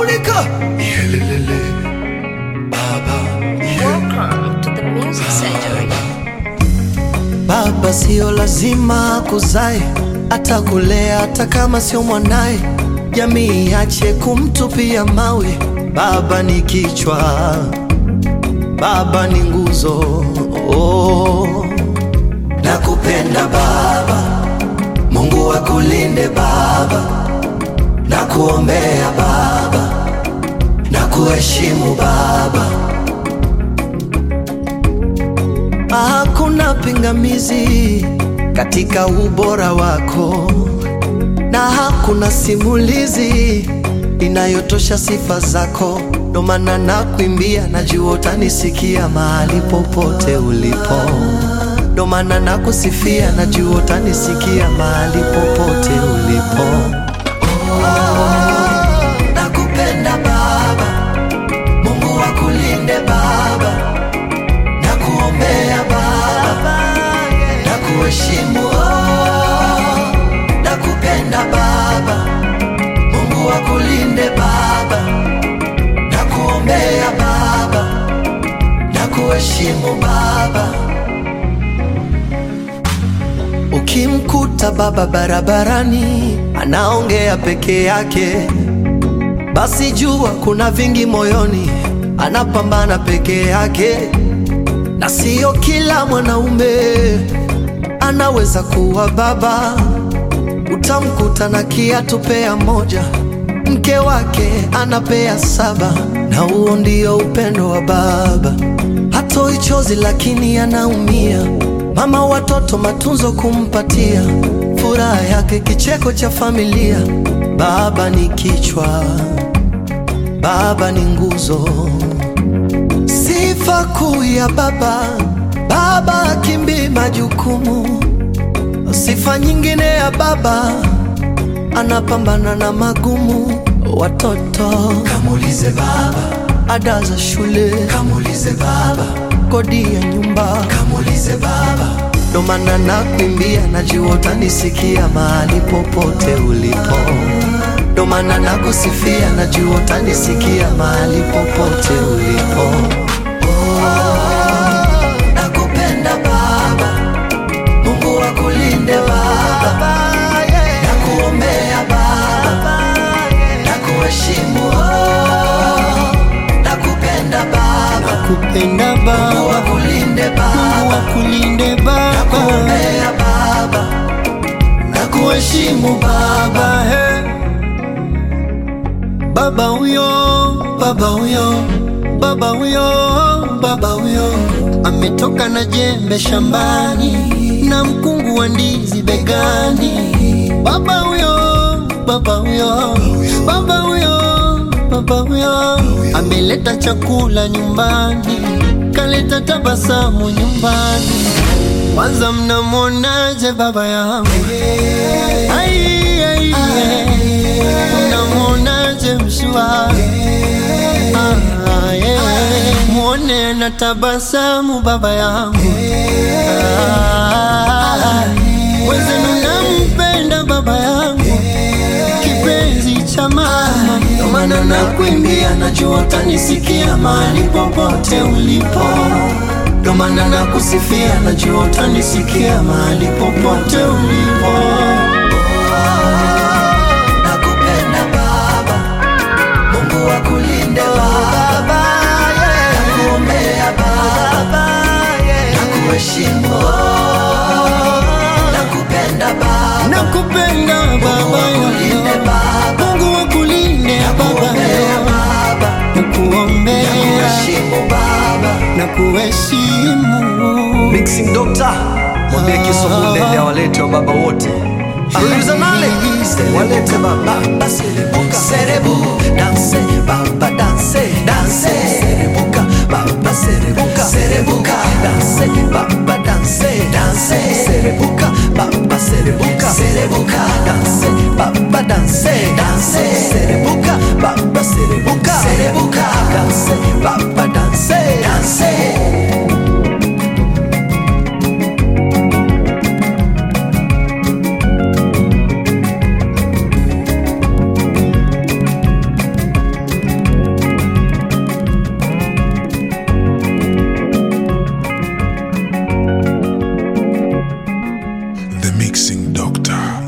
Mulika Yelelele Baba. Welcome to the Music Surgery. Baba sio lazima kuzae, atakulea hata kama sio mwanae. Jamii iache kumtupia mawe. Baba ni kichwa, baba ni nguzo. Nakupenda baba, Mungu akulinde baba. Nakuombea baba, nakuheshimu baba. Hakuna pingamizi katika ubora wako, na hakuna simulizi inayotosha sifa zako. Ndo maana nakuimbia, najua utanisikia mahali popote ulipo. Ndo maana nakusifia, najua utanisikia mahali popote ulipo. Nakupenda baba, Mungu akulinde baba. Nakuombea baba, nakuheshimu. Nakupenda baba, Mungu akulinde baba. Nakuombea baba, nakuheshimu baba. Ukimkuta baba barabarani anaongea peke yake, basi jua kuna vingi moyoni, anapambana peke yake. Na sio kila mwanaume anaweza kuwa baba. Utamkuta na kiatu pea moja, mke wake anapea 7. Na huo ndio upendo wa baba. Hatoi chozi lakini anaumia. Mama watoto matunzo kumpatia, furaha yake kicheko cha familia. Baba ni kichwa, baba ni nguzo. Sifa kuu ya baba, baba akimbii majukumu. Sifa nyingine ya baba, anapambana na magumu. Watoto kamulize baba, ada za shule kamulize baba, kodi ya nyumba kamulize baba. Ndo maana nakuimbia, najua utanisikia mahali popote ulipo. Ndo maana nakusifia, najua utanisikia mahali popote ulipo. Nakupenda baba, Mungu akulinde baba. Nakuombea baba, nakuheshimu. Nakupenda baba, Nakupenda baba, Mungu akulinde baba. Mungu akulinde baba. Nakuombea baba, nakuheshimu baba. Baba huyo, baba huyo, baba huyo, baba huyo ametoka na jembe shambani na mkungu wa ndizi begani. Baba huyo, baba huyo, baba huyo, baba huyo ameleta chakula nyumbani, kaleta tabasamu nyumbani. Kwanza mnamuonaje baba yangu? Ai, ai, ai. Mnamuonaje mshua? Muone na tabasamu baba yangu. Wezenu nampenda baba yangu, kipenzi cha mama. Ndo maana nakuimbia, najua utanisikia mahali popote ulipo. Ndo maana nakusifia, najua utanisikia mahali popote ulipo. Nakupenda baba, Mungu akulinde baba. Nakuombea baba, nakuheshimu. Nakupenda baba, Nakupenda baba akulinde baba. Mungu akulinde baba, nakuombea, Nakuheshimu baba. nakuheshimu. Mixing Doctor, mwambie Kiswahili walete wa baba wote. Aliza nale, walete baba. Serebuka, serebu, danse, baba danse, danse. Serebuka, baba serebuka, serebuka, danse, baba danse, danse. Serebuka, baba serebuka, serebuka, danse, baba danse, danse. Serebuka, baba serebuka, serebuka, danse, baba danse, danse. Mixing Doctor.